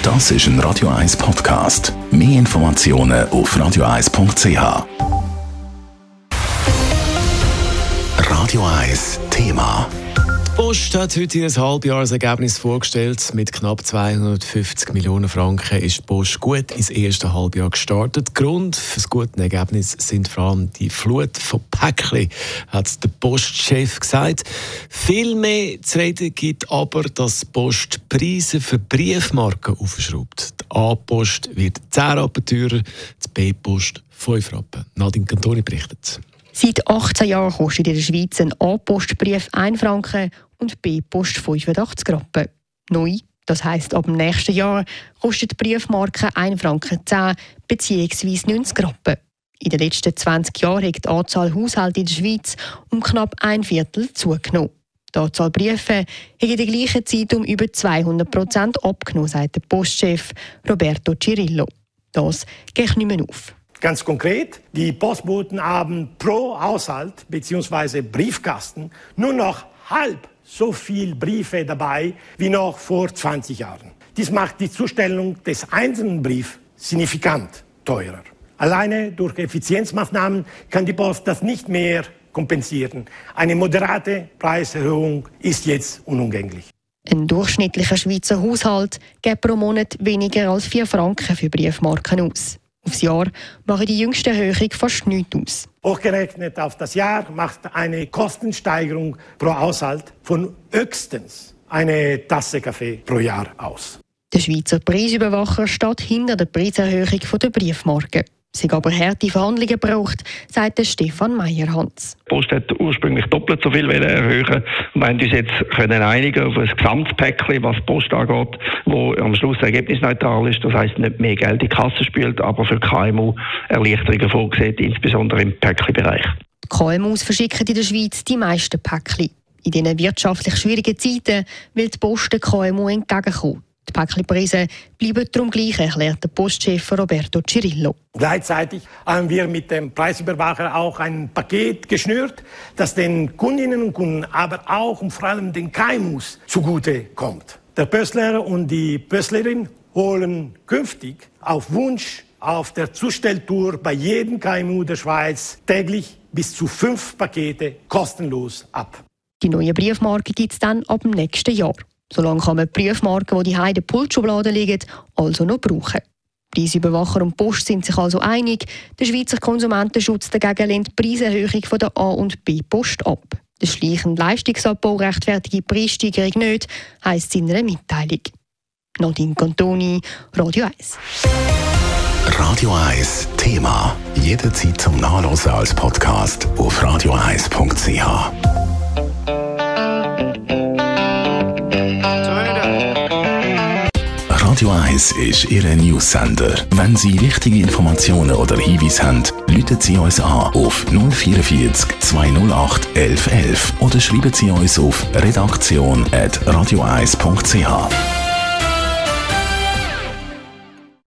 Das ist ein Radio 1 Podcast. Mehr Informationen auf radio1.ch. Radio 1 Thema. Die Post hat heute ihr Halbjahresergebnis vorgestellt. Mit knapp 250 Millionen Franken ist die Post gut ins erste Halbjahr gestartet. Grund für das gute Ergebnis sind vor allem die Flut von Päckchen, hat der Postchef gesagt. Viel mehr zu reden gibt aber, dass die Post die Preise für Briefmarken aufschraubt. Die A-Post wird 10 Rappen teurer, die B-Post 5 Rappen. Nadine Cantoni berichtet. Seit 18 Jahren kostet in der Schweiz ein A-Postbrief 1 Franken und B-Post 85 Rappen. Neu, das heisst, ab dem nächsten Jahr kostet die Briefmarke 1 Franken 10 bzw. 90 Rappen. In den letzten 20 Jahren hat die Anzahl Haushalte in der Schweiz um knapp 1/4 zugenommen. Die Anzahl Briefe hat in der gleichen Zeit um über 200% abgenommen, sagt der Postchef Roberto Cirillo. Das geht nicht mehr auf. Ganz konkret, die Postboten haben pro Haushalt bzw. Briefkasten nur noch halb so viel Briefe dabei wie noch vor 20 Jahren. Dies macht die Zustellung des einzelnen Briefs signifikant teurer. Alleine durch Effizienzmaßnahmen kann die Post das nicht mehr kompensieren. Eine moderate Preiserhöhung ist jetzt unumgänglich. Ein durchschnittlicher Schweizer Haushalt gibt pro Monat weniger als 4 Franken für Briefmarken aus. Aufs Jahr machen die jüngste Erhöhung fast nichts aus. Hochgerechnet auf das Jahr macht eine Kostensteigerung pro Haushalt von höchstens eine Tasse Kaffee pro Jahr aus. Der Schweizer Preisüberwacher steht hinter der Preiserhöhung der Briefmarken. Es hat aber harte Verhandlungen gebraucht, sagt Stefan Meyerhans. Die Post hat ursprünglich doppelt so viel erhöhen und wir haben uns jetzt einigen auf ein Gesamtpäckchen, was die Post angeht, wo am Schluss ergebnisneutral ist. Das heisst, nicht mehr Geld in die Kasse spült, aber für KMU Erleichterungen vorgesehen, insbesondere im Päckchenbereich. Die KMUs verschicken in der Schweiz die meisten Päckchen. In diesen wirtschaftlich schwierigen Zeiten will die Post den KMU entgegenkommen. Die Päckchenpreise bleiben darum gleich, erklärt der Postchef Roberto Cirillo. Gleichzeitig haben wir mit dem Preisüberwacher auch ein Paket geschnürt, das den Kundinnen und Kunden, aber auch und vor allem den KMUs zugute kommt. Der Pöstler und die Pöstlerin holen künftig auf Wunsch auf der Zustelltour bei jedem KMU der Schweiz täglich bis zu 5 Pakete kostenlos ab. Die neue Briefmarke gibt es dann ab dem nächsten Jahr. Solange kann man die Briefmarken, die in der Pultschublade liegen, also noch brauchen. Preisüberwacher und Post sind sich also einig, der Schweizer Konsumentenschutz dagegen lehnt die Preiserhöhung von der A- und B-Post ab. Der schleichende Leistungsabbau rechtfertige Preissteigerung nicht, heisst es in einer Mitteilung. Nadine Cantoni, Radio 1. Radio 1 Thema. Jederzeit zum Nachlesen als Podcast auf radio1.ch. Radio 1 ist Ihr News-Sender. Wenn Sie wichtige Informationen oder Hinweise haben, rufen Sie uns an auf 044 208 1111 oder schreiben Sie uns auf redaktion@radio1.ch.